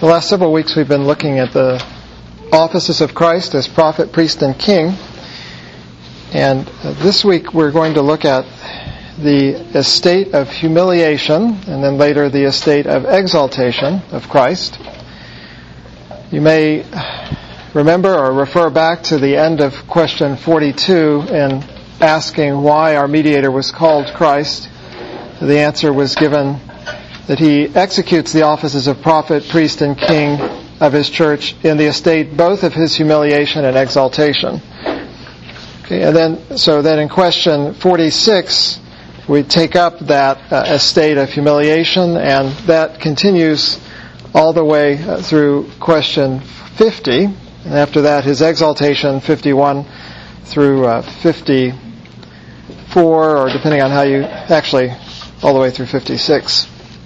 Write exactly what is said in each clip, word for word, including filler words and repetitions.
The last several weeks we've been looking at the offices of Christ as prophet, priest, and king. And this week we're going to look at the estate of humiliation and then later the estate of exaltation of Christ. You may remember or refer back to the end of question forty-two in asking why our mediator was called Christ. The answer was given that he executes the offices of prophet, priest, and king of his church in the estate both of his humiliation and exaltation. Okay, and then so then in question forty-six we take up that uh, estate of humiliation, and that continues all the way uh, through question fifty, and after that his exaltation, fifty-one through uh, fifty-four, or depending on how you actually all the way through fifty-six.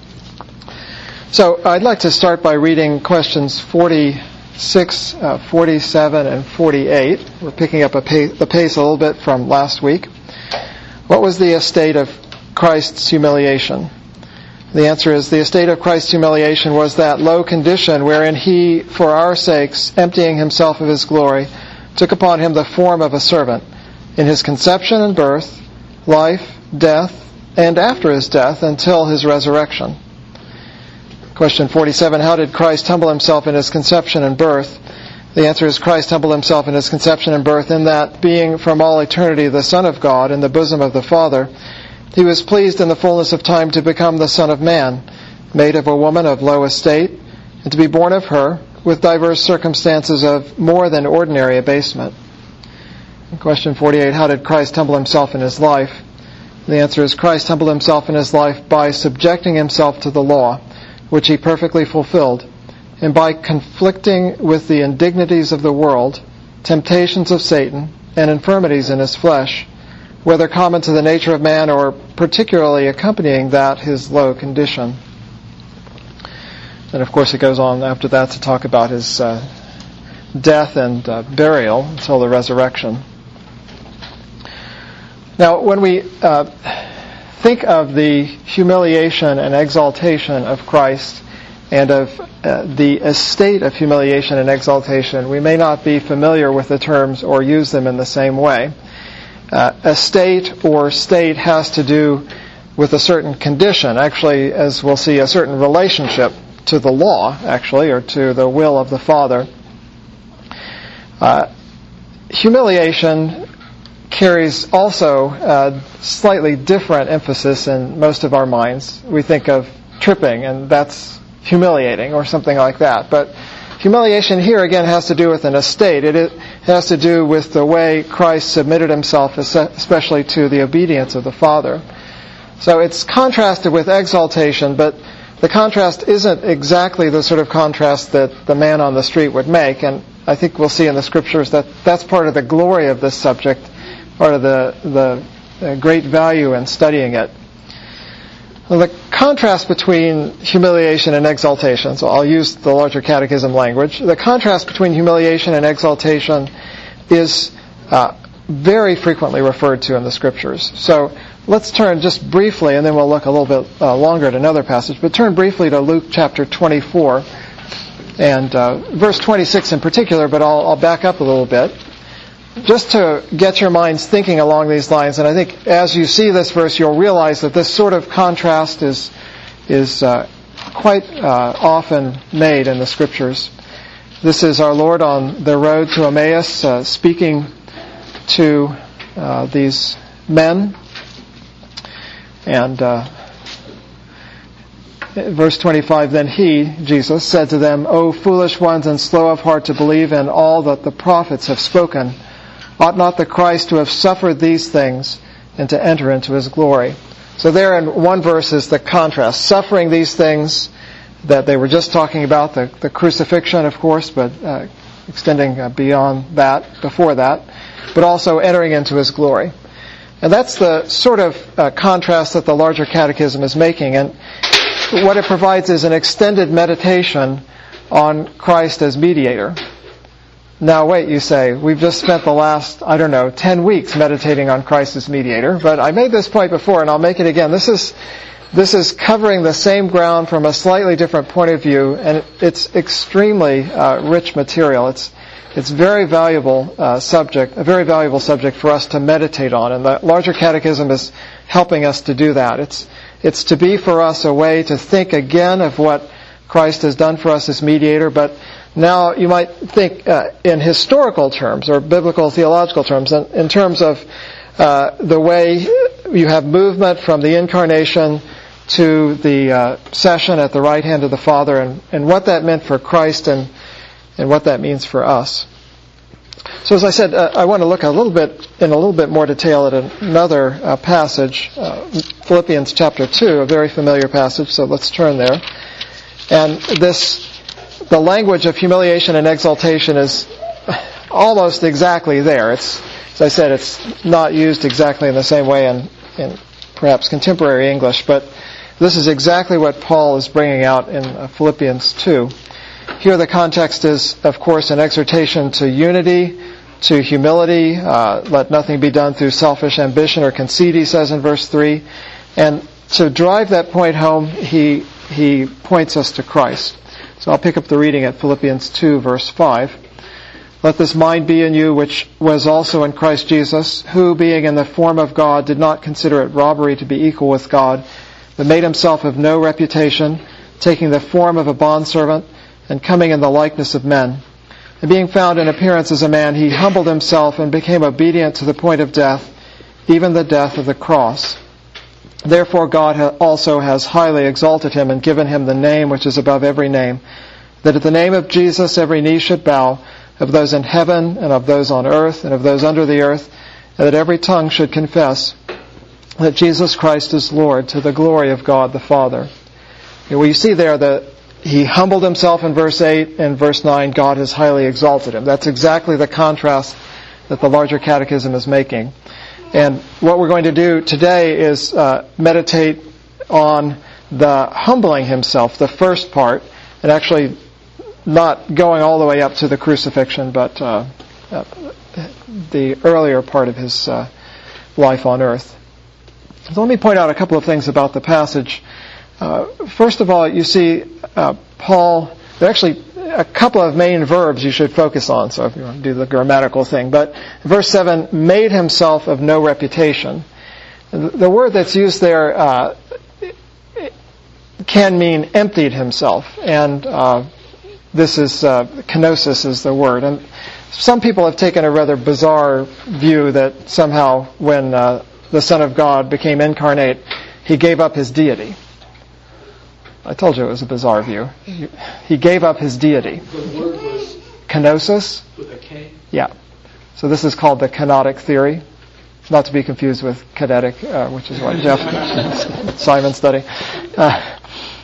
So I'd like to start by reading questions forty-six, uh, forty-seven, and forty-eight. We're picking up a pace, the pace a little bit from last week. What was the estate of Christ's humiliation? The answer is the estate of Christ's humiliation was that low condition wherein he, for our sakes, emptying himself of his glory, took upon him the form of a servant, in his conception and birth, life, death, and after his death until his resurrection. Question forty-seven, how did Christ humble himself in his conception and birth? The answer is Christ humbled himself in his conception and birth in that, being from all eternity the Son of God in the bosom of the Father, he was pleased in the fullness of time to become the Son of Man, made of a woman of low estate, and to be born of her with diverse circumstances of more than ordinary abasement. Question forty-eight, how did Christ humble himself in his life? The answer is Christ humbled himself in his life by subjecting himself to the law, which he perfectly fulfilled, and by conflicting with the indignities of the world, temptations of Satan, and infirmities in his flesh, whether common to the nature of man or particularly accompanying that his low condition. And of course it goes on after that to talk about his uh, death and uh, burial until the resurrection. Now when we uh, think of the humiliation and exaltation of Christ and of uh, the estate of humiliation and exaltation, we may not be familiar with the terms or use them in the same way. Uh, estate or state has to do with a certain condition, actually, as we'll see, a certain relationship to the law, actually, or to the will of the Father. Uh, humiliation carries also a slightly different emphasis in most of our minds. We think of tripping, and that's humiliating, or something like that. But humiliation here, again, has to do with an estate. It has to do with the way Christ submitted himself, especially to the obedience of the Father. So it's contrasted with exaltation, but the contrast isn't exactly the sort of contrast that the man on the street would make, and I think we'll see in the Scriptures that that's part of the glory of this subject, part of the, the, the great value in studying it. Well, the contrast between humiliation and exaltation, so I'll use the larger catechism language, the contrast between humiliation and exaltation is uh, very frequently referred to in the Scriptures. So let's turn just briefly, and then we'll look a little bit uh, longer at another passage, but turn briefly to Luke chapter twenty-four, and uh, verse twenty-six in particular, but I'll, I'll back up a little bit, just to get your minds thinking along these lines. And I think as you see this verse, you'll realize that this sort of contrast is is uh, quite uh, often made in the Scriptures. This is our Lord on the road to Emmaus, uh, speaking to uh, these men. And uh, verse twenty-five, then he, Jesus, said to them, O foolish ones and slow of heart to believe in all that the prophets have spoken. Ought not the Christ to have suffered these things and to enter into his glory? So there in one verse is the contrast. Suffering these things that they were just talking about, the, the crucifixion, of course, but uh, extending uh, beyond that, before that, but also entering into his glory. And that's the sort of uh, contrast that the larger catechism is making. And what it provides is an extended meditation on Christ as mediator. Now wait, you say, we've just spent the last, I don't know, ten weeks meditating on Christ as mediator, but I made this point before and I'll make it again. This is this is covering the same ground from a slightly different point of view, and it's extremely uh, rich material. It's it's very valuable uh, subject, a very valuable subject for us to meditate on, and the larger catechism is helping us to do that. It's it's to be for us a way to think again of what Christ has done for us as mediator, but now you might think uh, in historical terms or biblical theological terms, in, in terms of uh, the way you have movement from the incarnation to the uh, session at the right hand of the Father, and, and what that meant for Christ and and what that means for us. So as I said, uh, I want to look a little bit in a little bit more detail at another uh, passage, uh, Philippians chapter two, a very familiar passage. So let's turn there. And this, the language of humiliation and exaltation is almost exactly there. It's, as I said, it's not used exactly in the same way in, in perhaps contemporary English, but this is exactly what Paul is bringing out in uh, Philippians two. Here the context is, of course, an exhortation to unity, to humility. Uh, let nothing be done through selfish ambition or conceit, he says in verse three. And to drive that point home, he he points us to Christ. So I'll pick up the reading at Philippians two, verse five. Let this mind be in you, which was also in Christ Jesus, who, being in the form of God, did not consider it robbery to be equal with God, but made himself of no reputation, taking the form of a bondservant, and coming in the likeness of men. And being found in appearance as a man, he humbled himself and became obedient to the point of death, even the death of the cross. Therefore God also has highly exalted him and given him the name which is above every name, that at the name of Jesus every knee should bow, of those in heaven and of those on earth and of those under the earth, and that every tongue should confess that Jesus Christ is Lord, to the glory of God the Father. Well, you see there that he humbled himself in verse eight, and verse nine, God has highly exalted him. That's exactly the contrast that the larger catechism is making. And what we're going to do today is uh, meditate on the humbling himself, the first part, and actually not going all the way up to the crucifixion, but uh, uh, the earlier part of his uh, life on earth. So let me point out a couple of things about the passage. Uh, first of all, you see uh, Paul, there are actually a couple of main verbs you should focus on, so if you want to do the grammatical thing. But verse seven, made himself of no reputation. The, the word that's used there uh, can mean emptied himself, and uh, this is, uh, kenosis is the word. And some people have taken a rather bizarre view that somehow when uh, the Son of God became incarnate, he gave up his deity. I told you it was a bizarre view. He gave up his deity. The word was kenosis. With a K? Yeah. So this is called the kenotic theory. Not to be confused with kinetic, uh, which is what Jeff Simon studied. Uh,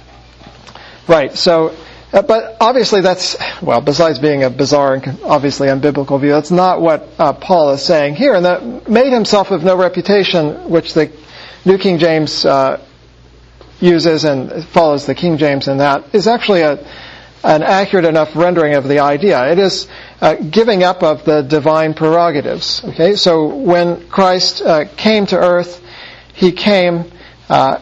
right. So, uh, but obviously that's, well, besides being a bizarre and obviously unbiblical view, that's not what uh, Paul is saying here. And that made himself of no reputation, which the New King James uh, uses and follows the King James in that, is actually a, an accurate enough rendering of the idea. It is uh, giving up of the divine prerogatives. Okay, so when Christ uh, came to earth, he came uh,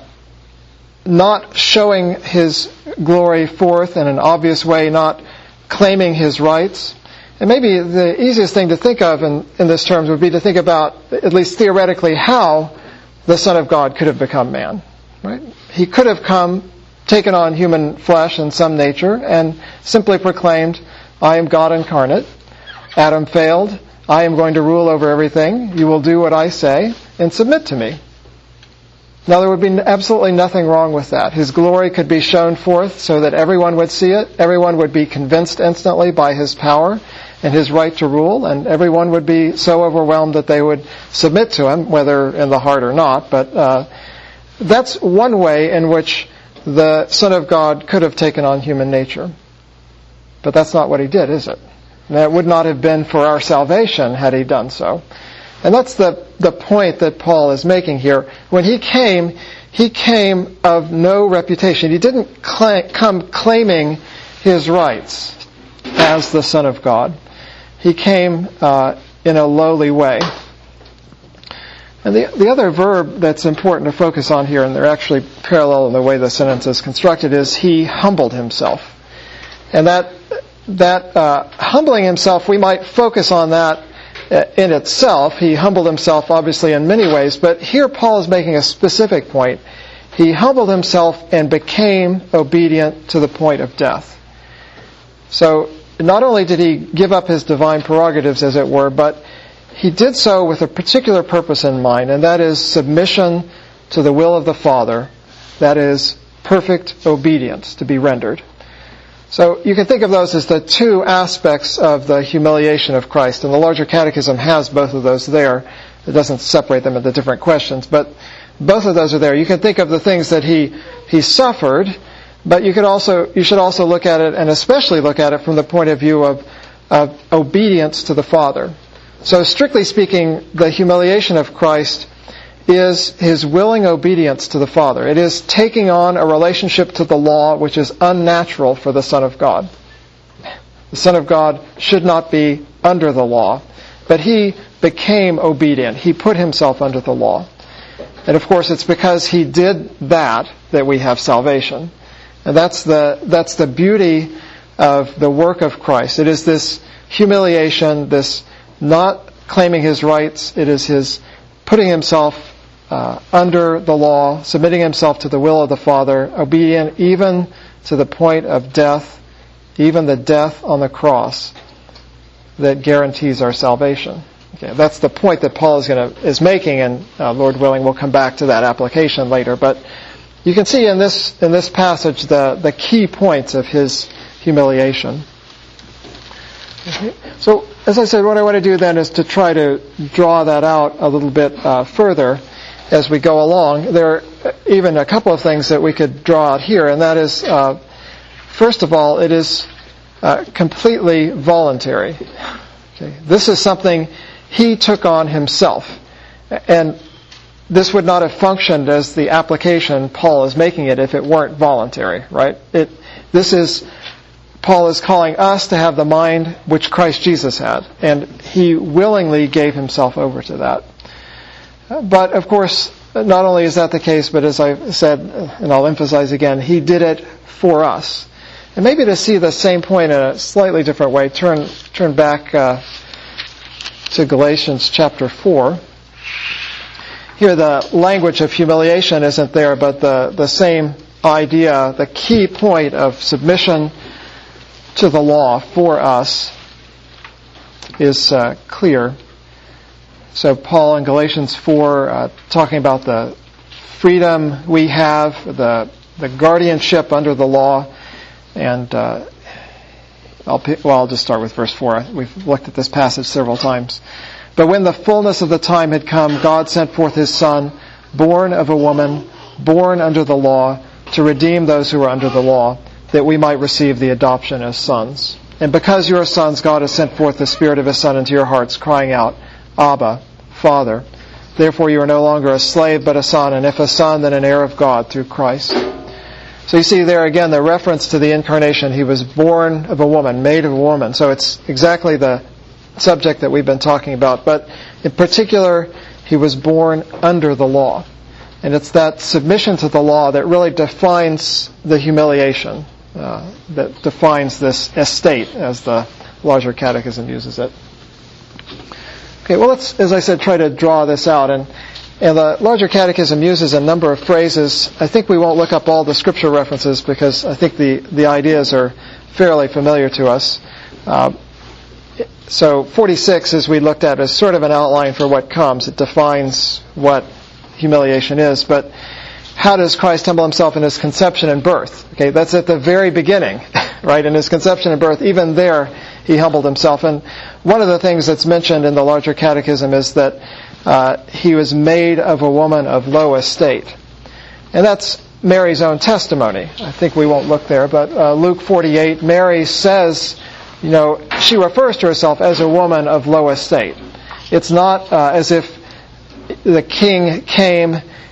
not showing his glory forth in an obvious way, not claiming his rights. And maybe the easiest thing to think of in, in this terms would be to think about, at least theoretically, how the Son of God could have become man. Right? He could have come, taken on human flesh in some nature, and simply proclaimed, I am God incarnate. Adam failed. I am going to rule over everything. You will do what I say and submit to me. Now, there would be absolutely nothing wrong with that. His glory could be shown forth so that everyone would see it. Everyone would be convinced instantly by his power and his right to rule, and everyone would be so overwhelmed that they would submit to him, whether in the heart or not. But uh, that's one way in which the Son of God could have taken on human nature. But that's not what he did, is it? And it would not have been for our salvation had he done so. And that's the, the point that Paul is making here. When he came, he came of no reputation. He didn't cla- come claiming his rights as the Son of God. He came uh, in a lowly way. And the, the other verb that's important to focus on here, and they're actually parallel in the way the sentence is constructed, is he humbled himself. And that that uh, humbling himself, we might focus on that in itself. He humbled himself, obviously, in many ways, but here Paul is making a specific point. He humbled himself and became obedient to the point of death. So not only did he give up his divine prerogatives, as it were, but he did so with a particular purpose in mind, and that is submission to the will of the Father. That is perfect obedience to be rendered. So you can think of those as the two aspects of the humiliation of Christ, and the larger catechism has both of those there. It doesn't separate them into different questions, but both of those are there. You can think of the things that he he suffered, but you could also you should also look at it, and especially look at it from the point of view of, of obedience to the Father. So strictly speaking, the humiliation of Christ is his willing obedience to the Father. It is taking on a relationship to the law which is unnatural for the Son of God. The Son of God should not be under the law, but he became obedient. He put himself under the law. And of course, it's because he did that that we have salvation. And that's the that's the beauty of the work of Christ. It is this humiliation, this not claiming his rights. It is his putting himself uh, under the law, submitting himself to the will of the Father, obedient even to the point of death, even the death on the cross that guarantees our salvation. Okay, that's the point that Paul is going to is making, and uh, Lord willing, we'll come back to that application later. But you can see in this in this passage the the key points of his humiliation. Okay. So, as I said, what I want to do then is to try to draw that out a little bit uh, further as we go along. There are even a couple of things that we could draw out here, and that is, uh, first of all, it is uh, completely voluntary. Okay. This is something he took on himself, and this would not have functioned as the application Paul is making it if it weren't voluntary, right? It. This is. Paul is calling us to have the mind which Christ Jesus had, and he willingly gave himself over to that. But, of course, not only is that the case, but as I said, and I'll emphasize again, he did it for us. And maybe to see the same point in a slightly different way, turn turn back uh, to Galatians chapter four. Here the language of humiliation isn't there, but the, the same idea, the key point of submission to the law for us is uh, clear. So Paul in Galatians four, uh, talking about the freedom we have, the the guardianship under the law, and uh, I'll well I'll just start with verse four. We've looked at this passage several times. But when the fullness of the time had come, God sent forth His Son, born of a woman, born under the law, to redeem those who are under the law, that we might receive the adoption as sons. And because you are sons, God has sent forth the Spirit of His Son into your hearts, crying out, Abba, Father. Therefore you are no longer a slave, but a son, and if a son, then an heir of God through Christ. So you see there again the reference to the incarnation. He was born of a woman, made of a woman. So it's exactly the subject that we've been talking about. But in particular, He was born under the law. And it's that submission to the law that really defines the humiliation. Uh, that defines this estate, as the larger catechism uses it. Okay, well, let's, as I said, try to draw this out. And, and the larger catechism uses a number of phrases. I think we won't look up all the scripture references because I think the, the ideas are fairly familiar to us. Uh, so forty-six, as we looked at, is sort of an outline for what comes. It defines what humiliation is, but how does Christ humble Himself in His conception and birth? Okay, that's at the very beginning, right? In His conception and birth, even there, He humbled Himself. And one of the things that's mentioned in the larger catechism is that uh, He was made of a woman of low estate. And that's Mary's own testimony. I think we won't look there, but uh, Luke forty-eight, Mary says, you know, she refers to herself as a woman of low estate. It's not uh, as if the king came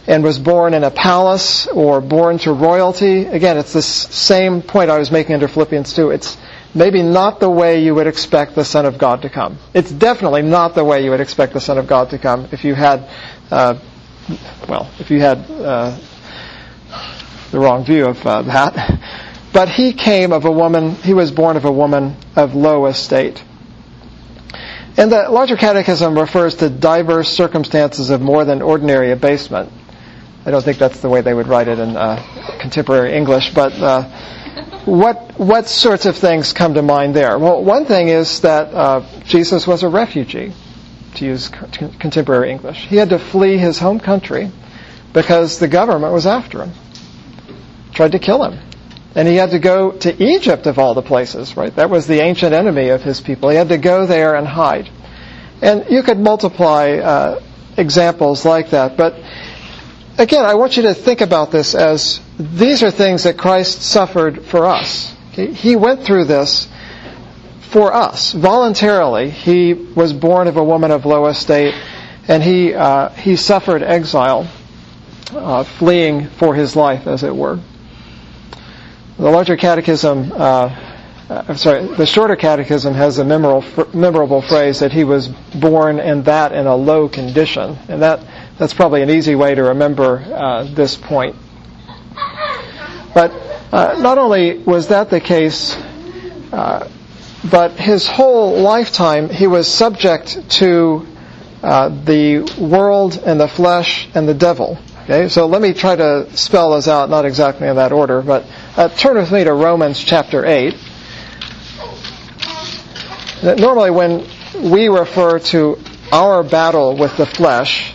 and was born in a palace or born to royalty, again, it's this same point I was making under Philippians two. It's maybe not the way you would expect the Son of God to come. It's definitely not the way you would expect the Son of God to come if you had, uh, well, if you had uh, the wrong view of uh, that. But he came of a woman, he was born of a woman of low estate. And the larger catechism refers to diverse circumstances of more than ordinary abasement. I don't think that's the way they would write it in uh, contemporary English, but uh, what what sorts of things come to mind there? Well, one thing is that uh, Jesus was a refugee, to use co- contemporary English. He had to flee his home country because the government was after him, tried to kill him. And he had to go to Egypt, of all the places, right? That was the ancient enemy of his people. He had to go there and hide. And you could multiply uh, examples like that. But again, I want you to think about this as these are things that Christ suffered for us. Okay? He went through this for us. Voluntarily, he was born of a woman of low estate, and he, uh, he suffered exile, uh, fleeing for his life, as it were. The larger catechism, uh, I'm sorry, the shorter catechism has a memorable, memorable phrase that he was born and that in a low condition. And that, that's probably an easy way to remember uh, this point. But uh, not only was that the case, uh, but his whole lifetime he was subject to uh, the world and the flesh and the devil. Okay, so let me try to spell those out, not exactly in that order, but uh, turn with me to Romans chapter eight. Normally when we refer to our battle with the flesh,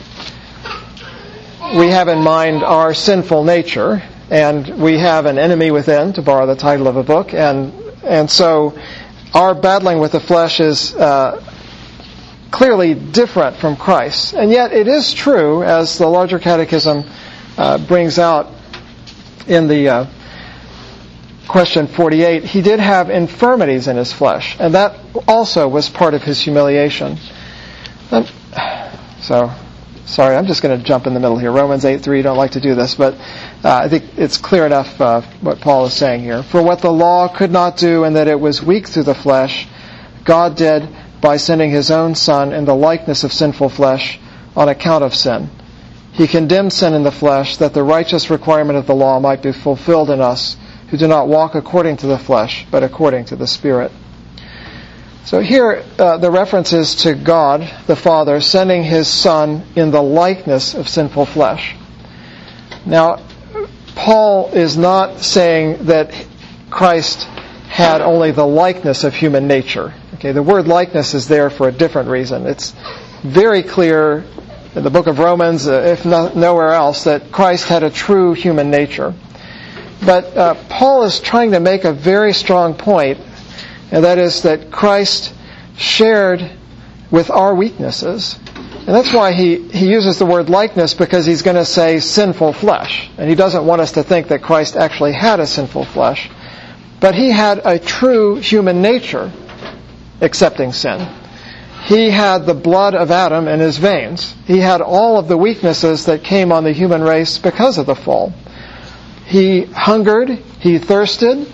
we have in mind our sinful nature, and we have an enemy within, to borrow the title of a book, and and so our battling with the flesh is uh, clearly different from Christ. And yet it is true, as the larger catechism uh, brings out in the uh, question forty-eight, he did have infirmities in his flesh, and that also was part of his humiliation. And, so, sorry, I'm just going to jump in the middle here. Romans eight three, don't like to do this, but uh, I think it's clear enough uh, what Paul is saying here. For what the law could not do, and that it was weak through the flesh, God did by sending his own Son in the likeness of sinful flesh on account of sin. He condemned sin in the flesh, that the righteous requirement of the law might be fulfilled in us, who do not walk according to the flesh, but according to the Spirit. So here, uh, the reference is to God, the Father, sending his Son in the likeness of sinful flesh. Now, Paul is not saying that Christ had only the likeness of human nature. Okay, the word likeness is there for a different reason. It's very clear in the book of Romans, uh, if not nowhere else, that Christ had a true human nature. But uh, Paul is trying to make a very strong point, and that is that Christ shared with our weaknesses. And that's why he, he uses the word likeness, because he's going to say sinful flesh. And he doesn't want us to think that Christ actually had a sinful flesh. But he had a true human nature, accepting sin. He had the blood of Adam in his veins. He had all of the weaknesses that came on the human race because of the fall. He hungered, he thirsted,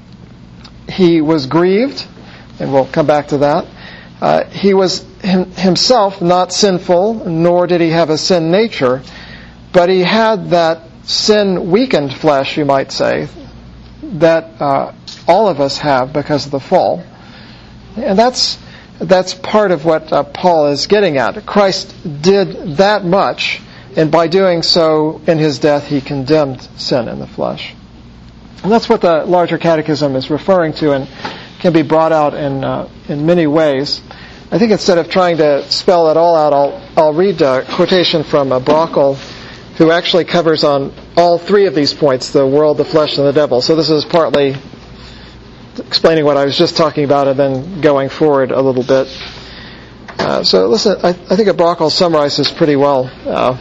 he was grieved, and we'll come back to that. Uh, he was him, himself not sinful, nor did he have a sin nature, but he had that sin-weakened flesh, you might say, that uh, all of us have because of the fall. And that's that's part of what uh, Paul is getting at. Christ did that much, and by doing so in his death, he condemned sin in the flesh. And that's what the larger catechism is referring to, and can be brought out in uh, in many ways. I think instead of trying to spell it all out, I'll I'll read a quotation from uh, Brockel, who actually covers on all three of these points: the world, the flesh, and the devil. So this is partly explaining what I was just talking about, and then going forward a little bit. Uh, so listen, I, I think that Brockel summarizes pretty well uh,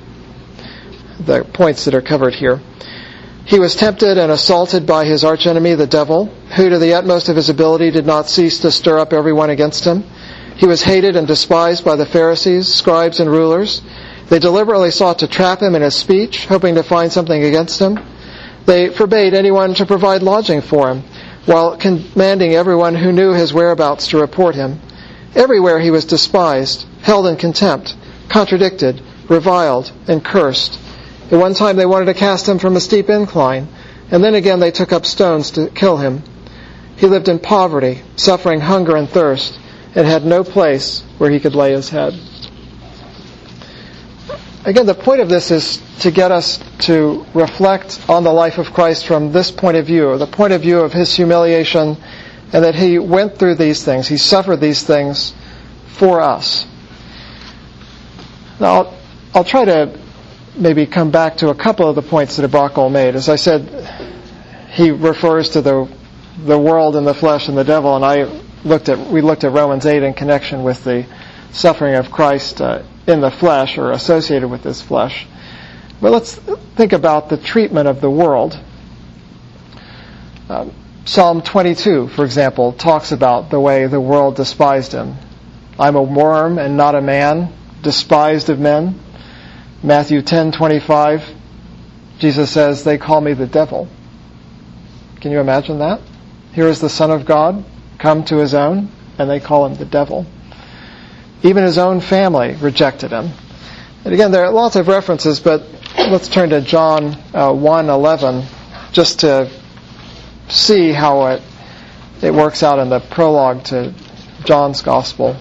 the points that are covered here. He was tempted and assaulted by his archenemy, the devil, who to the utmost of his ability did not cease to stir up everyone against him. He was hated and despised by the Pharisees, scribes, and rulers. They deliberately sought to trap him in his speech, hoping to find something against him. They forbade anyone to provide lodging for him, while commanding everyone who knew his whereabouts to report him. Everywhere he was despised, held in contempt, contradicted, reviled, and cursed. At one time they wanted to cast him from a steep incline, and then again they took up stones to kill him. He lived in poverty, suffering hunger and thirst, and had no place where he could lay his head. Again, the point of this is to get us to reflect on the life of Christ from this point of view, the point of view of his humiliation, and that he went through these things. He suffered these things for us. Now, I'll, I'll try to maybe come back to a couple of the points that Abrakel made. As I said, he refers to the the world and the flesh and the devil, and I looked at we looked at Romans eight in connection with the suffering of Christ uh, in the flesh, or associated with his flesh. But let's think about the treatment of the world. Um, Psalm twenty-two, for example, talks about the way the world despised him. I'm a worm and not a man, despised of men. Matthew ten twenty-five, Jesus says, they call me the devil. Can you imagine that? Here is the Son of God come to his own, and they call him the devil. Even his own family rejected him. And again, there are lots of references, but let's turn to John uh, one eleven just to see how it it works out in the prologue to John's Gospel.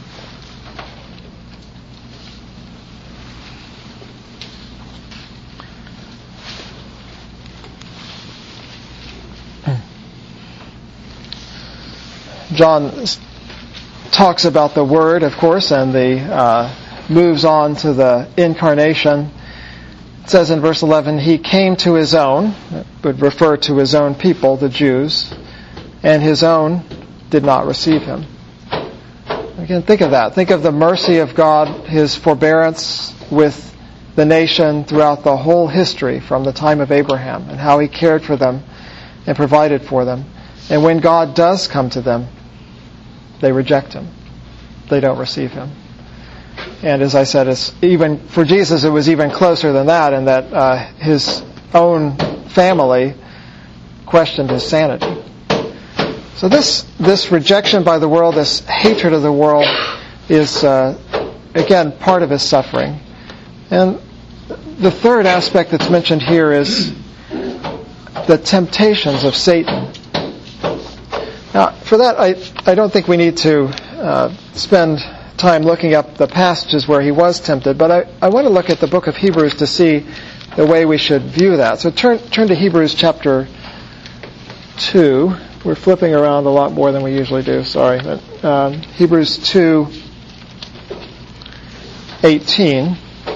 John talks about the Word, of course, and the uh, moves on to the incarnation. It says in verse eleven, he came to his own, it would refer to his own people, the Jews, and his own did not receive him. Again, think of that. Think of the mercy of God, his forbearance with the nation throughout the whole history from the time of Abraham, and how he cared for them and provided for them. And when God does come to them, they reject him. They don't receive him. And as I said, it's even for Jesus, it was even closer than that, in that uh, his own family questioned his sanity. So this this rejection by the world, this hatred of the world, is uh, again part of his suffering. And the third aspect that's mentioned here is the temptations of Satan. Now, for that, I, I don't think we need to uh, spend time looking up the passages where he was tempted, but I, I want to look at the book of Hebrews to see the way we should view that. So turn turn to Hebrews chapter two. We're flipping around a lot more than we usually do, sorry. But um, Hebrews two eighteen.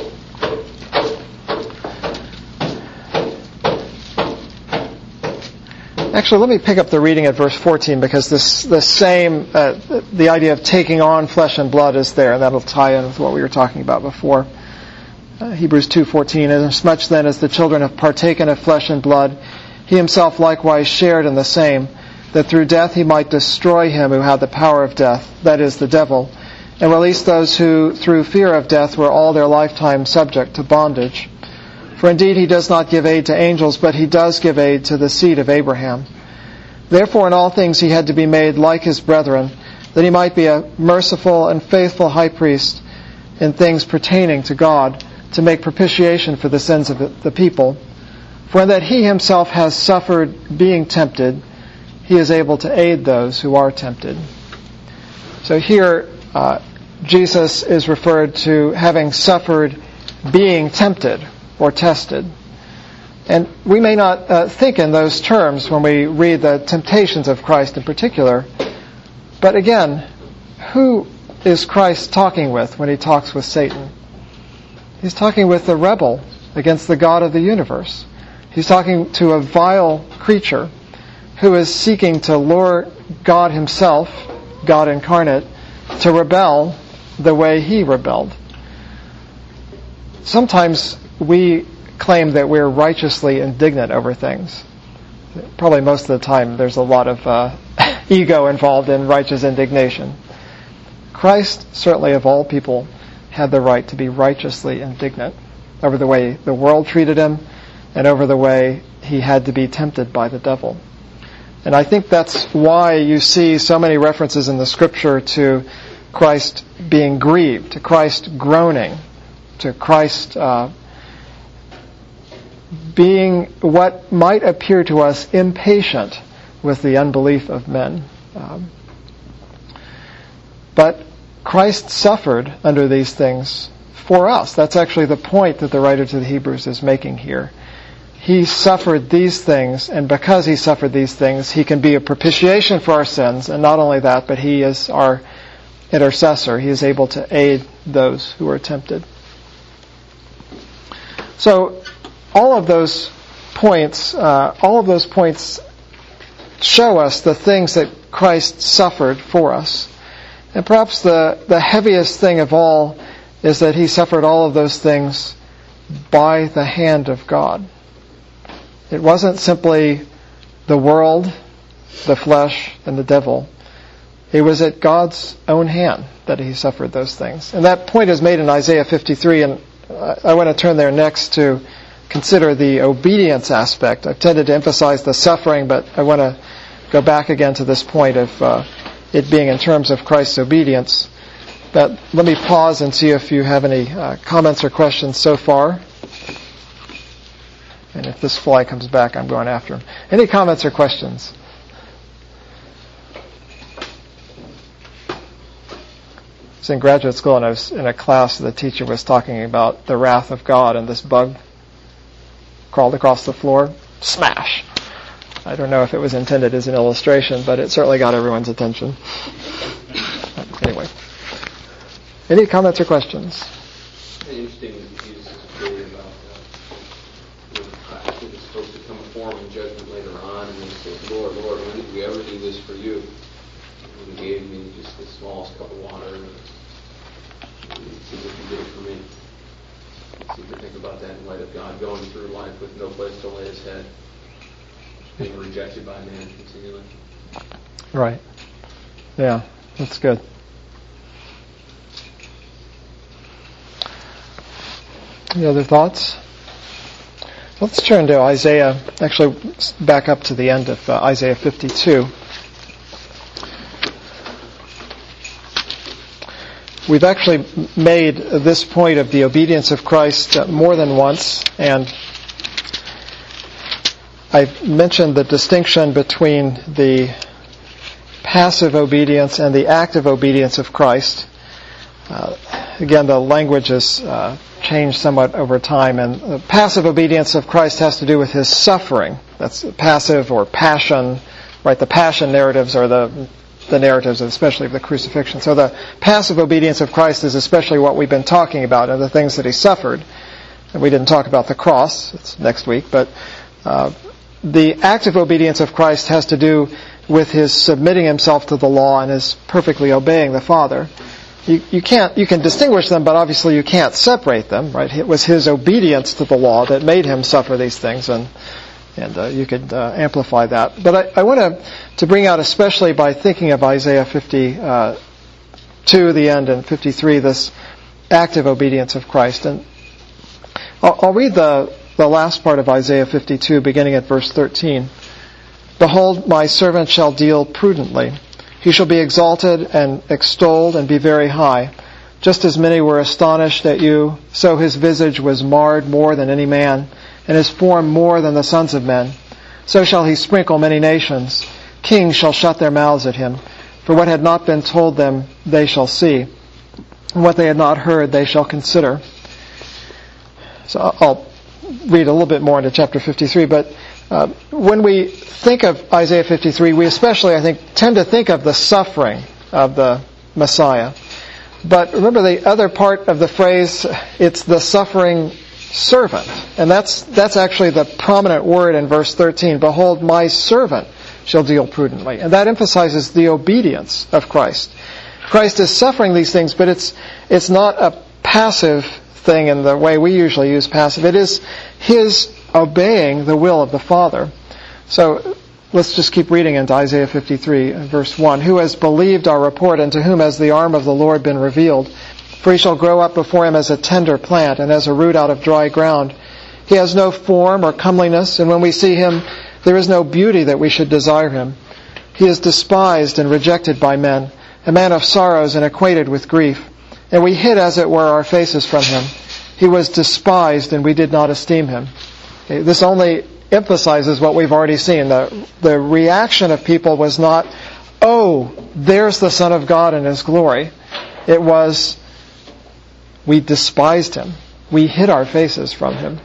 Actually, let me pick up the reading at verse fourteen, because this the same uh, the idea of taking on flesh and blood is there, and that'll tie in with what we were talking about before. Uh, Hebrews two fourteen. Inasmuch then as the children have partaken of flesh and blood, he himself likewise shared in the same, that through death he might destroy him who had the power of death, that is, the devil, and release those who through fear of death were all their lifetime subject to bondage. For indeed he does not give aid to angels, but he does give aid to the seed of Abraham. Therefore in all things he had to be made like his brethren, that he might be a merciful and faithful high priest in things pertaining to God, to make propitiation for the sins of the people. For in that he himself has suffered being tempted, he is able to aid those who are tempted. So here uh, Jesus is referred to having suffered being tempted, or tested. And we may not uh, think in those terms when we read the temptations of Christ in particular. But again, who is Christ talking with when he talks with Satan? He's talking with the rebel against the God of the universe. He's talking to a vile creature who is seeking to lure God himself, God incarnate, to rebel the way he rebelled. Sometimes we claim that we're righteously indignant over things. Probably most of the time there's a lot of uh, ego involved in righteous indignation. Christ, certainly of all people, had the right to be righteously indignant over the way the world treated him and over the way he had to be tempted by the devil. And I think that's why you see so many references in the Scripture to Christ being grieved, to Christ groaning, to Christ uh, being what might appear to us impatient with the unbelief of men. Um, but Christ suffered under these things for us. That's actually the point that the writer to the Hebrews is making here. He suffered these things, and because he suffered these things, he can be a propitiation for our sins, and not only that, but he is our intercessor. He is able to aid those who are tempted. So, all of those points, uh, all of those points show us the things that Christ suffered for us. And perhaps the, the heaviest thing of all is that he suffered all of those things by the hand of God. It wasn't simply the world, the flesh, and the devil. It was at God's own hand that he suffered those things. And that point is made in Isaiah fifty-three, and I want to turn there next to consider the obedience aspect. I've tended to emphasize the suffering, but I want to go back again to this point of uh, it being in terms of Christ's obedience. But let me pause and see if you have any uh, comments or questions so far. And if this fly comes back, I'm going after him. Any comments or questions? I was in graduate school and I was in a class, the teacher was talking about the wrath of God, and this bug crawled across the floor. Smash! I don't know if it was intended as an illustration, but it certainly got everyone's attention. Anyway. Any comments or questions? Interesting that Jesus is worried about uh, you know, I think it's supposed to come before him in judgment later on, and he says, Lord, Lord, when did we ever do this for you? And he gave me just the smallest cup of water, and it seems like you did it for me. I seem to think about that in light of God going through life with no place to lay his head, being rejected by man continually. Right. Yeah, that's good. Any other thoughts? Let's turn to Isaiah, actually back up to the end of uh, Isaiah fifty-two. We've actually made this point of the obedience of Christ uh, more than once, and I've mentioned the distinction between the passive obedience and the active obedience of Christ. Uh, again, the language has uh, changed somewhat over time, and the passive obedience of Christ has to do with his suffering. That's passive or passion, right? The passion narratives are the the narratives, especially of the crucifixion. So the passive obedience of Christ is especially what we've been talking about, and the things that he suffered. And we didn't talk about the cross. It's next week, but uh, the active obedience of Christ has to do with his submitting himself to the law and his perfectly obeying the Father. You, you can't, you can distinguish them, but obviously you can't separate them, right? It was his obedience to the law that made him suffer these things, and and uh, you could uh, amplify that. But I, I want to to bring out, especially by thinking of Isaiah fifty-two, the end, and fifty-three, this active obedience of Christ. And I'll, I'll read the the last part of Isaiah fifty-two, beginning at verse thirteen. Behold, my servant shall deal prudently. He shall be exalted and extolled and be very high. Just as many were astonished at you, so his visage was marred more than any man, and his form more than the sons of men. So shall he sprinkle many nations. Kings shall shut their mouths at him. For what had not been told them, they shall see. And what they had not heard, they shall consider. So I'll read a little bit more into chapter fifty-three, but uh, when we think of Isaiah fifty-three, we especially, I think, tend to think of the suffering of the Messiah. But remember the other part of the phrase, it's the suffering servant. And that's that's actually the prominent word in verse thirteen. Behold, my servant shall deal prudently. And that emphasizes the obedience of Christ. Christ is suffering these things, but it's it's not a passive thing in the way we usually use passive. It is his obeying the will of the Father. So let's just keep reading into Isaiah fifty-three, verse one. Who has believed our report, and to whom has the arm of the Lord been revealed? For he shall grow up before him as a tender plant and as a root out of dry ground. He has no form or comeliness, and when we see him, there is no beauty that we should desire him. He is despised and rejected by men, a man of sorrows and acquainted with grief. And we hid, as it were, our faces from him. He was despised, and we did not esteem him. Okay, this only emphasizes what we've already seen. The, the reaction of people was not, oh, there's the Son of God in his glory. It was, we despised him. We hid our faces from him.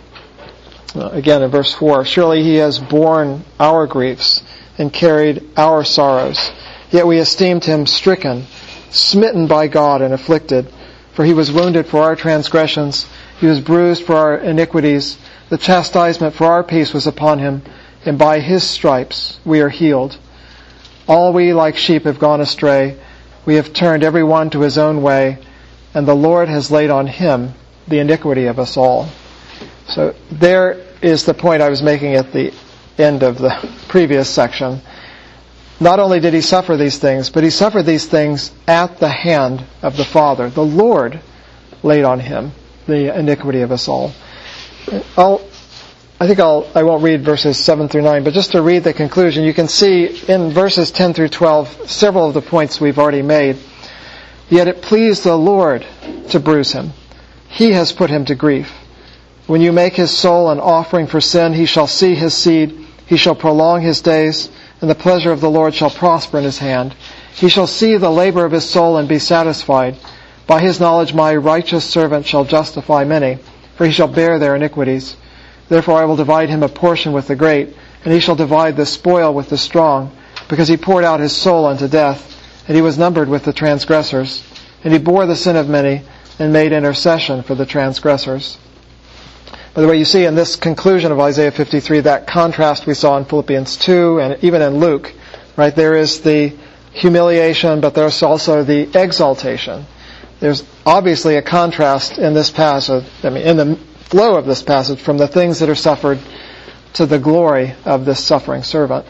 Again, in verse four, surely he has borne our griefs and carried our sorrows. Yet we esteemed him stricken, smitten by God and afflicted. For he was wounded for our transgressions, he was bruised for our iniquities. The chastisement for our peace was upon him, and by his stripes we are healed. All we like sheep have gone astray. We have turned every one to his own way, and the Lord has laid on him the iniquity of us all. So there is the point I was making at the end of the previous section. Not only did he suffer these things, but he suffered these things at the hand of the Father. The Lord laid on him the iniquity of us all. I'll, I think I'll, I won't read verses seven through nine, but just to read the conclusion, you can see in verses ten through twelve several of the points we've already made. Yet it pleased the Lord to bruise him. He has put him to grief. When you make his soul an offering for sin, he shall see his seed. He shall prolong his days, and the pleasure of the Lord shall prosper in his hand. He shall see the labor of his soul and be satisfied. By his knowledge my righteous servant shall justify many, for he shall bear their iniquities. Therefore I will divide him a portion with the great, and he shall divide the spoil with the strong, because he poured out his soul unto death, and he was numbered with the transgressors. And he bore the sin of many, and made intercession for the transgressors. By the way, you see in this conclusion of Isaiah fifty-three that contrast we saw in Philippians two and even in Luke. Right, there is the humiliation, but there's also the exaltation. There's obviously a contrast in this passage, I mean, in the flow of this passage, from the things that are suffered to the glory of this suffering servant.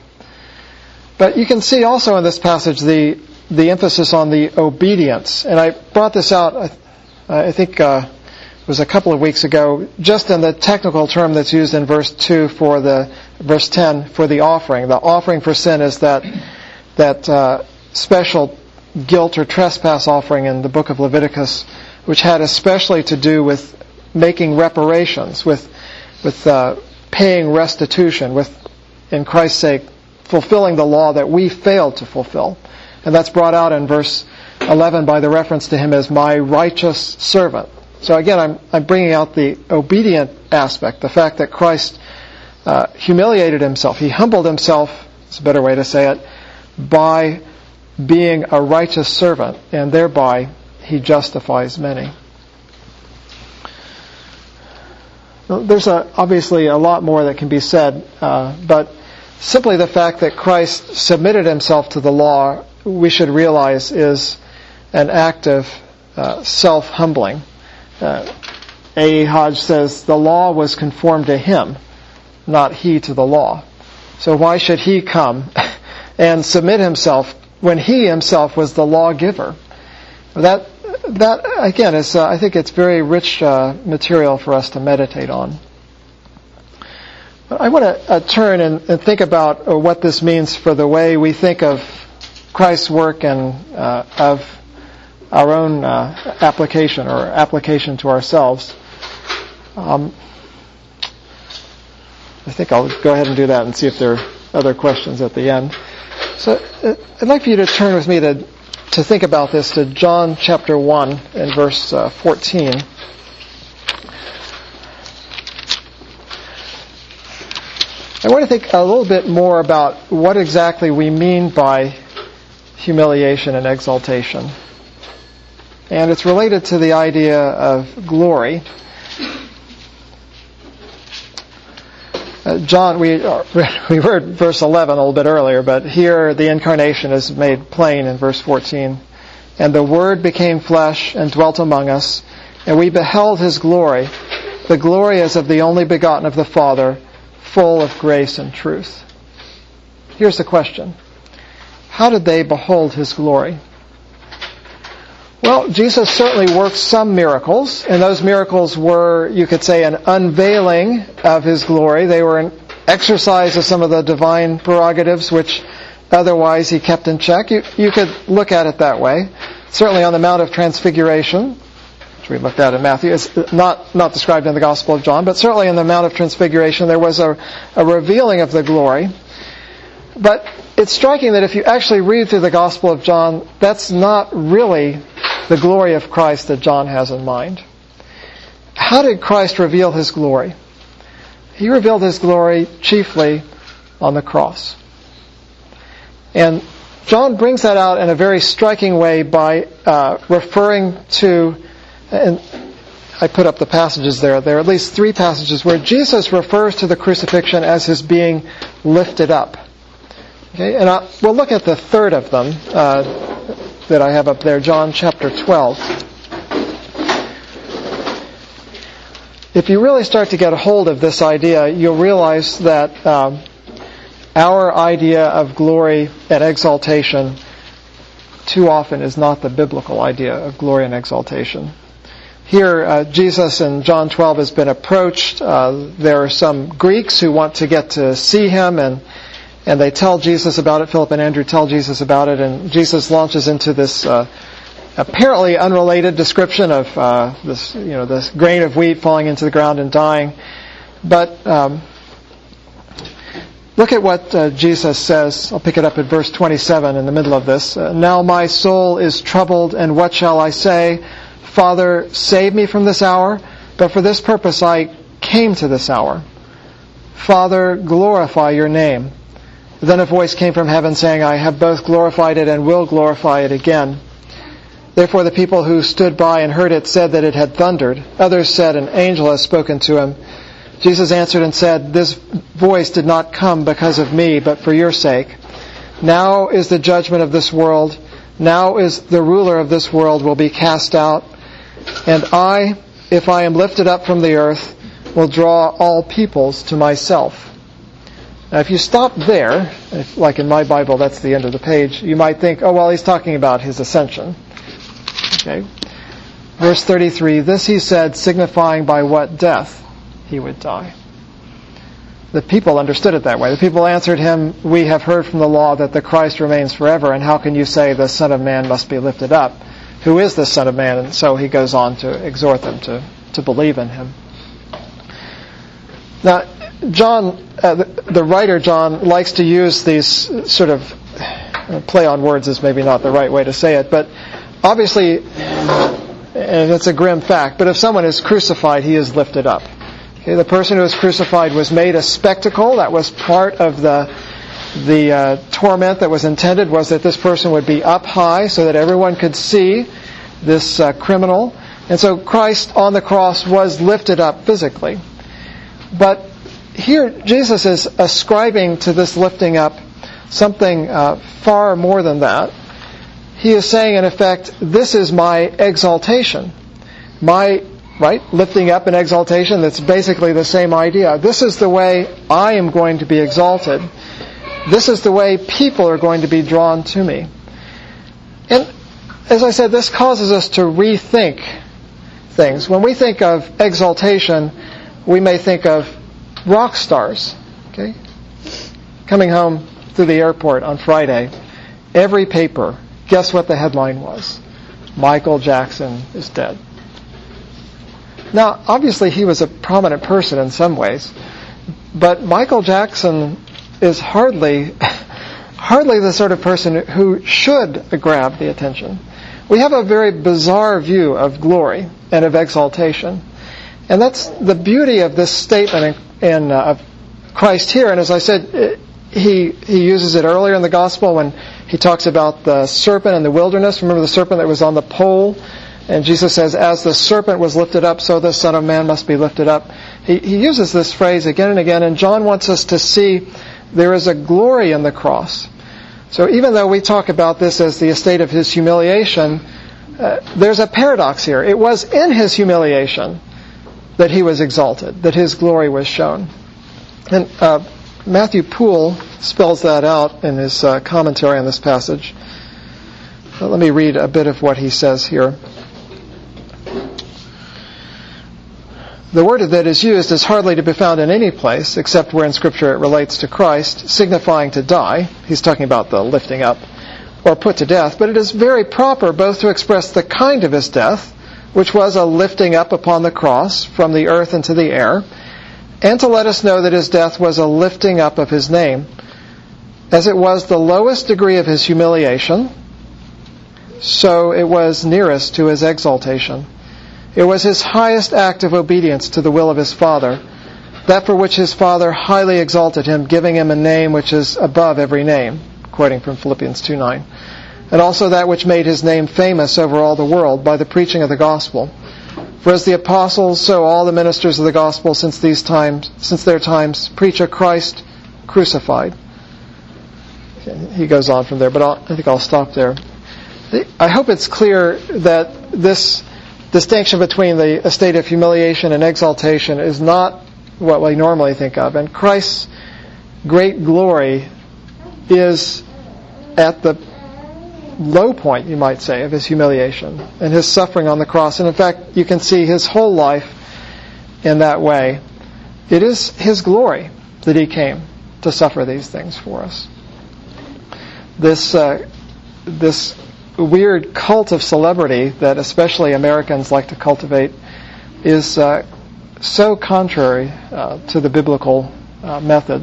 But you can see also in this passage the the emphasis on the obedience. And I brought this out, I, I think uh, it was a couple of weeks ago, just in the technical term that's used in verse two for the, verse ten for the offering. The offering for sin is that, that uh, special guilt or trespass offering in the book of Leviticus, which had especially to do with making reparations, with, with uh, paying restitution, with, in Christ's sake, fulfilling the law that we failed to fulfill. And that's brought out in verse eleven by the reference to him as my righteous servant. So again, I'm, I'm bringing out the obedient aspect, the fact that Christ uh, humiliated himself. He humbled himself, it's a better way to say it, by being a righteous servant, and thereby he justifies many. There's a, obviously a lot more that can be said, uh, but simply the fact that Christ submitted himself to the law, we should realize, is an act of uh, self-humbling. Uh, A. Hodge says, the law was conformed to him, not he to the law. So why should he come and submit himself when he himself was the lawgiver? That, that again, is uh, I think it's very rich uh, material for us to meditate on. But I want to uh, turn and, and think about uh, what this means for the way we think of Christ's work and uh, of our own uh, application or application to ourselves. Um, I think I'll go ahead and do that and see if there are other questions at the end. So uh, I'd like for you to turn with me to to think about this to John chapter one and verse uh, fourteen. I want to think a little bit more about what exactly we mean by humiliation and exaltation. And it's related to the idea of glory. Uh, John, we uh, we read verse eleven a little bit earlier, but here the incarnation is made plain in verse fourteen. And the Word became flesh and dwelt among us, and we beheld His glory, the glory as of the only begotten of the Father, full of grace and truth. Here's the question. How did they behold His glory? Well, Jesus certainly worked some miracles, and those miracles were, you could say, an unveiling of His glory. They were an exercise of some of the divine prerogatives which otherwise He kept in check. You, you could look at it that way. Certainly on the Mount of Transfiguration, which we looked at in Matthew, it's not, not described in the Gospel of John, but certainly in the Mount of Transfiguration there was a, a revealing of the glory. But it's striking that if you actually read through the Gospel of John, that's not really the glory of Christ that John has in mind. How did Christ reveal His glory? He revealed His glory chiefly on the cross. And John brings that out in a very striking way by uh, referring to, and I put up the passages there, there are at least three passages where Jesus refers to the crucifixion as His being lifted up. Okay, and I, we'll look at the third of them uh, that I have up there, John chapter twelve. If you really start to get a hold of this idea, you'll realize that um, our idea of glory and exaltation too often is not the biblical idea of glory and exaltation. Here, uh, Jesus in John twelve has been approached. Uh, there are some Greeks who want to get to see Him, and And they tell Jesus about it. Philip and Andrew tell Jesus about it, and Jesus launches into this uh, apparently unrelated description of uh, this, you know, this grain of wheat falling into the ground and dying. But um, look at what uh, Jesus says. I'll pick it up at verse twenty-seven in the middle of this. Uh, "Now my soul is troubled, and what shall I say? Father, save me from this hour. But for this purpose I came to this hour. Father, glorify your name." Then a voice came from heaven saying, "I have both glorified it and will glorify it again." Therefore the people who stood by and heard it said that it had thundered. Others said, "An angel has spoken to him." Jesus answered and said, "This voice did not come because of me, but for your sake. Now is the judgment of this world. Now is the ruler of this world will be cast out. And I, if I am lifted up from the earth, will draw all peoples to myself." Now, if you stop there, if, like in my Bible, that's the end of the page, you might think, oh, well, he's talking about His ascension. Okay. Verse thirty-three, "This He said, signifying by what death He would die." The people understood it that way. The people answered Him, "We have heard from the law that the Christ remains forever, and how can you say the Son of Man must be lifted up? Who is the Son of Man?" And so he goes on to exhort them to, to believe in Him. Now, John, uh, the, the writer John, likes to use these sort of uh, play on words is maybe not the right way to say it, but obviously, and it's a grim fact, but if someone is crucified, he is lifted up. Okay, the person who was crucified was made a spectacle. That was part of the the uh, torment that was intended, was that this person would be up high so that everyone could see this uh, criminal. And so Christ on the cross was lifted up physically. But here, Jesus is ascribing to this lifting up something uh, far more than that. He is saying, in effect, this is my exaltation. My, right, lifting up and exaltation, that's basically the same idea. This is the way I am going to be exalted. This is the way people are going to be drawn to me. And as I said, this causes us to rethink things. When we think of exaltation, we may think of rock stars, okay? Coming home through the airport on Friday, every paper, guess what the headline was? Michael Jackson is dead. Now, obviously he was a prominent person in some ways, but Michael Jackson is hardly, hardly the sort of person who should grab the attention. We have a very bizarre view of glory and of exaltation. And that's the beauty of this statement in, in uh, of Christ here. And as I said, he he uses it earlier in the gospel when he talks about the serpent in the wilderness. Remember the serpent that was on the pole? And Jesus says, "As the serpent was lifted up, so the Son of Man must be lifted up." He, he uses this phrase again and again, and John wants us to see there is a glory in the cross. So even though we talk about this as the estate of His humiliation, uh, there's a paradox here. It was in His humiliation that He was exalted, that His glory was shown. And uh, Matthew Poole spells that out in his uh, commentary on this passage. Well, let me read a bit of what he says here. The word that is used is hardly to be found in any place, except where in Scripture it relates to Christ, signifying to die. He's talking about the lifting up, or put to death. But it is very proper both to express the kind of his death, which was a lifting up upon the cross from the earth into the air, and to let us know that his death was a lifting up of his name, as it was the lowest degree of his humiliation, so it was nearest to his exaltation. It was his highest act of obedience to the will of his Father, that for which his Father highly exalted him, giving him a name which is above every name, quoting from Philippians two nine, and also that which made his name famous over all the world by the preaching of the gospel. For as the apostles, so all the ministers of the gospel since these times, since their times, preach a Christ crucified. He goes on from there, but I'll, I think I'll stop there. I hope it's clear that this distinction between the estate of humiliation and exaltation is not what we normally think of. And Christ's great glory is at the low point, you might say, of his humiliation and his suffering on the cross. And in fact, you can see his whole life in that way. It is his glory that he came to suffer these things for us. This uh, this weird cult of celebrity that especially Americans like to cultivate is uh, so contrary uh, to the biblical uh, method.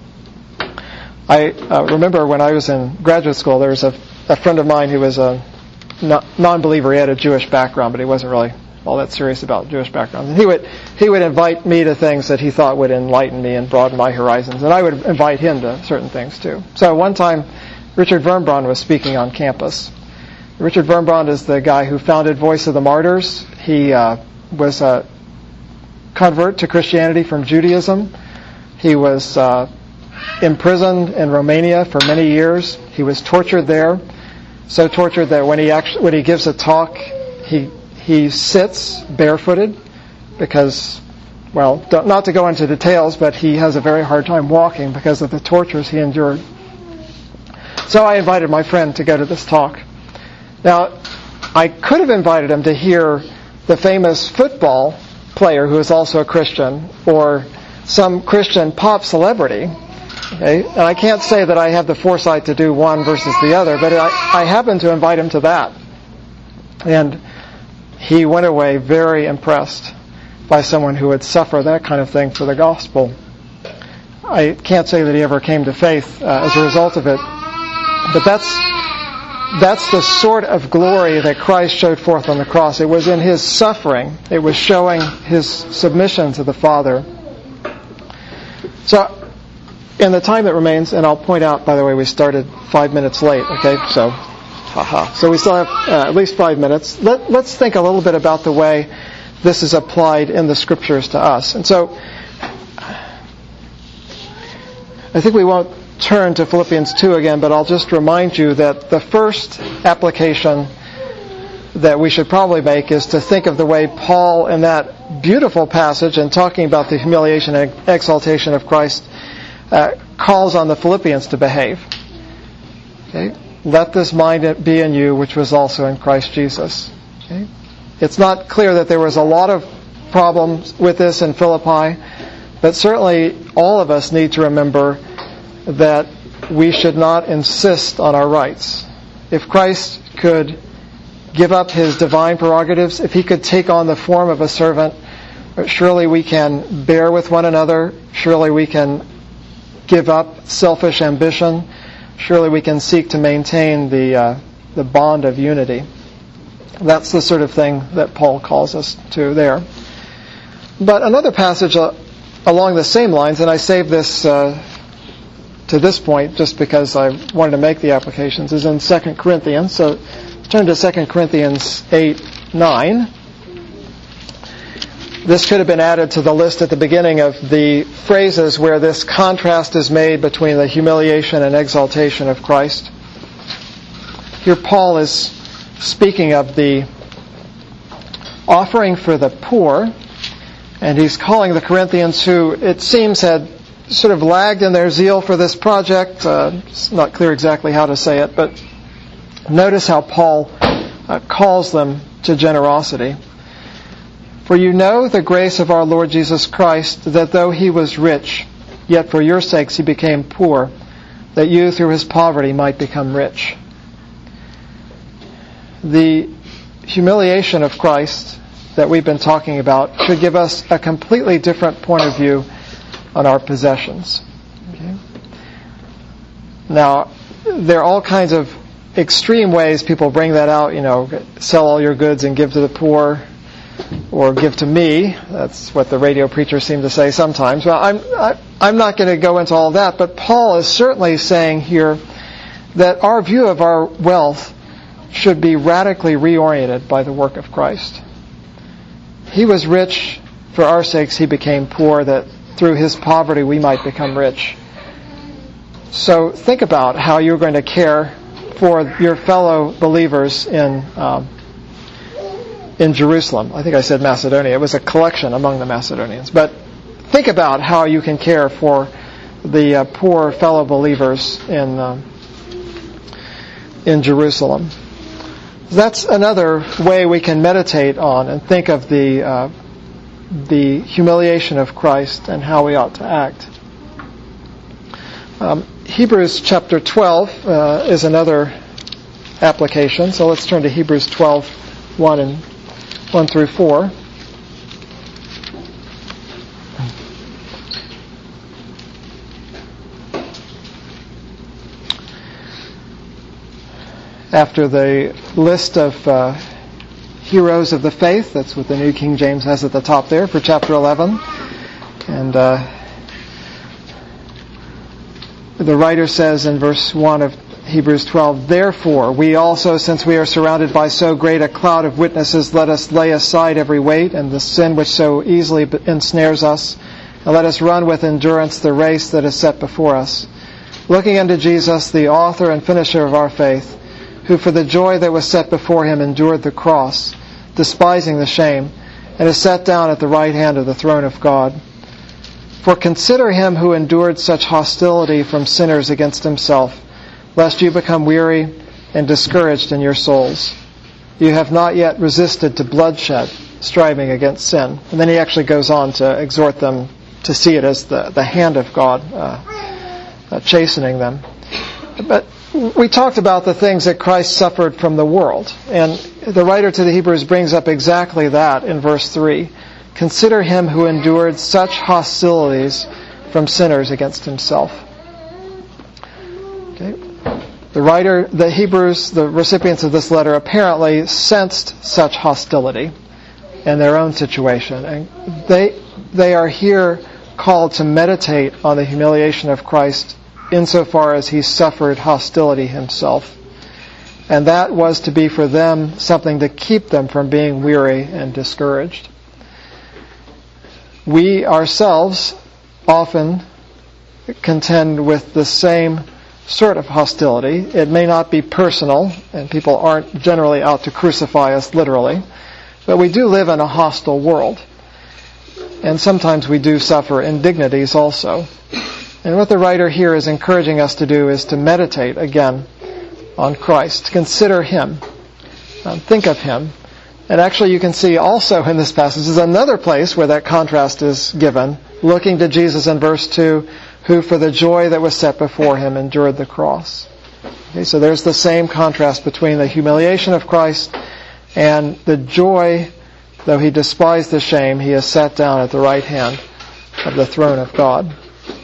I uh, remember when I was in graduate school, there was a, a friend of mine who was a non-believer. He had a Jewish background, but he wasn't really all that serious about Jewish background. And he would he would invite me to things that he thought would enlighten me and broaden my horizons, and I would invite him to certain things too. So one time, Richard Wurmbrand was speaking on campus. Richard Wurmbrand is the guy who founded Voice of the Martyrs. He uh, was a convert to Christianity from Judaism. He was uh, imprisoned in Romania for many years. He was tortured there, so tortured that when he actually when he gives a talk, he he sits barefooted because, well, don't, not to go into details, but he has a very hard time walking because of the tortures he endured. So I invited my friend to go to this talk. Now, I could have invited him to hear the famous football player who is also a Christian, or some Christian pop celebrity. Okay? And I can't say that I have the foresight to do one versus the other, but I, I happened to invite him to that. And he went away very impressed by someone who would suffer that kind of thing for the gospel. I can't say that he ever came to faith uh, as a result of it, but that's That's the sort of glory that Christ showed forth on the cross. It was in his suffering. It was showing his submission to the Father. So, in the time that remains, and I'll point out, by the way, we started five minutes late, okay? So, haha. So we still have uh, at least five minutes. Let, let's think a little bit about the way this is applied in the Scriptures to us. And so, I think we won't turn to Philippians two again, but I'll just remind you that the first application that we should probably make is to think of the way Paul, in that beautiful passage and talking about the humiliation and exaltation of Christ, uh, calls on the Philippians to behave. Okay? Let this mind be in you, which was also in Christ Jesus. Okay? It's not clear that there was a lot of problems with this in Philippi, but certainly all of us need to remember that we should not insist on our rights. If Christ could give up his divine prerogatives, if he could take on the form of a servant, surely we can bear with one another. Surely we can give up selfish ambition. Surely we can seek to maintain the uh, the bond of unity. That's the sort of thing that Paul calls us to there. But another passage uh, along the same lines, and I saved this uh, to this point just because I wanted to make the applications, is in Second Corinthians. So turn to Second Corinthians eight nine. This could have been added to the list at the beginning of the phrases where this contrast is made between the humiliation and exaltation of Christ. Here Paul is speaking of the offering for the poor, and he's calling the Corinthians, who it seems had sort of lagged in their zeal for this project. Uh, it's not clear exactly how to say it, but notice how Paul uh, calls them to generosity. For you know the grace of our Lord Jesus Christ, that though he was rich, yet for your sakes he became poor, that you through his poverty might become rich. The humiliation of Christ that we've been talking about should give us a completely different point of view on our possessions. Okay? Now, there are all kinds of extreme ways people bring that out, you know, sell all your goods and give to the poor, or give to me. That's what the radio preachers seem to say sometimes. Well, I'm I, I'm not going to go into all that, but Paul is certainly saying here that our view of our wealth should be radically reoriented by the work of Christ. He was rich, for our sakes he became poor, that through his poverty we might become rich. So think about how you're going to care for your fellow believers in um, in Jerusalem. I think I said Macedonia. It was a collection among the Macedonians. But think about how you can care for the uh, poor fellow believers in uh, in Jerusalem. That's another way we can meditate on and think of the uh, the humiliation of Christ and how we ought to act. Um, Hebrews chapter twelve uh, is another application. So let's turn to Hebrews twelve, one and one through four. After the list of uh, heroes of the faith, that's what the New King James has at the top there for chapter eleven. And uh, the writer says in verse one of Hebrews twelve, "Therefore, we also, since we are surrounded by so great a cloud of witnesses, let us lay aside every weight and the sin which so easily ensnares us, and let us run with endurance the race that is set before us, looking unto Jesus, the author and finisher of our faith, who for the joy that was set before him endured the cross, despising the shame, and is set down at the right hand of the throne of God. For consider him who endured such hostility from sinners against himself, lest you become weary and discouraged in your souls. You have not yet resisted to bloodshed, striving against sin." And then he actually goes on to exhort them to see it as the, the hand of God uh, uh, chastening them. But we talked about the things that Christ suffered from the world. And the writer to the Hebrews brings up exactly that in verse three. Consider him who endured such hostilities from sinners against himself. Okay. The writer, the Hebrews, the recipients of this letter, apparently sensed such hostility in their own situation. And they, they are here called to meditate on the humiliation of Christ insofar as he suffered hostility himself. And that was to be for them something to keep them from being weary and discouraged. We ourselves often contend with the same sort of hostility. It may not be personal, and people aren't generally out to crucify us literally, but we do live in a hostile world. And sometimes we do suffer indignities also. And what the writer here is encouraging us to do is to meditate again on Christ. Consider him. Um, think of him. And actually you can see also in this passage is another place where that contrast is given, looking to Jesus in verse two, who for the joy that was set before him endured the cross. Okay, so there's the same contrast between the humiliation of Christ and the joy, though he despised the shame, he is sat down at the right hand of the throne of God.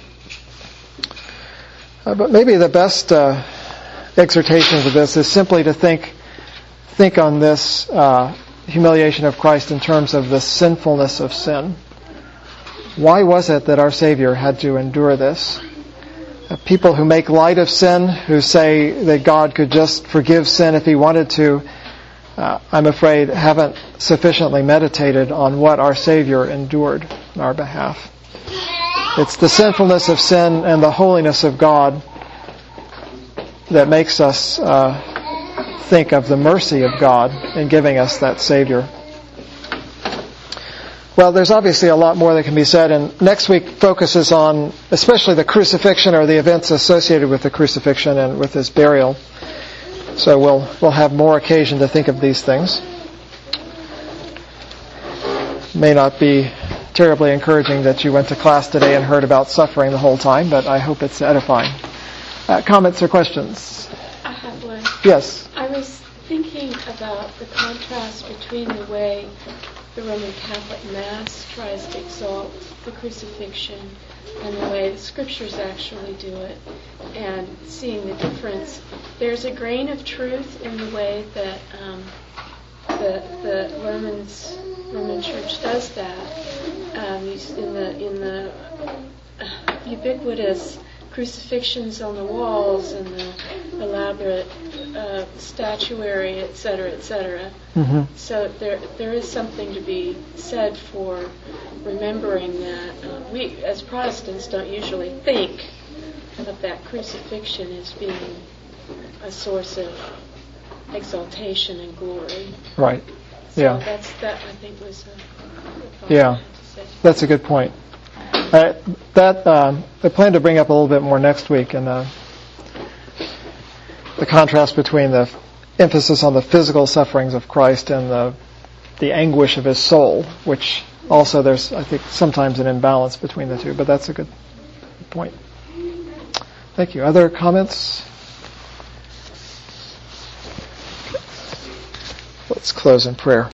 Uh, but maybe the best uh, exhortations of this is simply to think think on this uh, humiliation of Christ in terms of the sinfulness of sin. Why was it that our Savior had to endure this? Uh, people who make light of sin, who say that God could just forgive sin if he wanted to, uh, I'm afraid haven't sufficiently meditated on what our Savior endured on our behalf. It's the sinfulness of sin and the holiness of God that makes us uh, think of the mercy of God in giving us that Savior. Well, there's obviously a lot more that can be said, and next week focuses on especially the crucifixion or the events associated with the crucifixion and with his burial. So we'll we'll have more occasion to think of these things. may not be terribly encouraging that you went to class today and heard about suffering the whole time, but I hope it's edifying. Uh, comments or questions? I have one. Yes. I was thinking about the contrast between the way the Roman Catholic Mass tries to exalt the crucifixion and the way the Scriptures actually do it, and seeing the difference. There's a grain of truth in the way that um, the the Romans Roman Church does that. Um, in the in the ubiquitous crucifixions on the walls and the elaborate uh, statuary, et cetera, et cetera. Mm-hmm. So there there is something to be said for remembering that. Uh, we, as Protestants, don't usually think of that crucifixion as being a source of exaltation and glory. Right. So Yeah. that's that. I think was a, a Yeah. I had to say. That's a good point. Uh, that um, I plan to bring up a little bit more next week, and uh, the contrast between the emphasis on the physical sufferings of Christ and the the anguish of his soul, which also there's, I think, sometimes an imbalance between the two. But that's a good point. Thank you. Other comments? Let's close in prayer.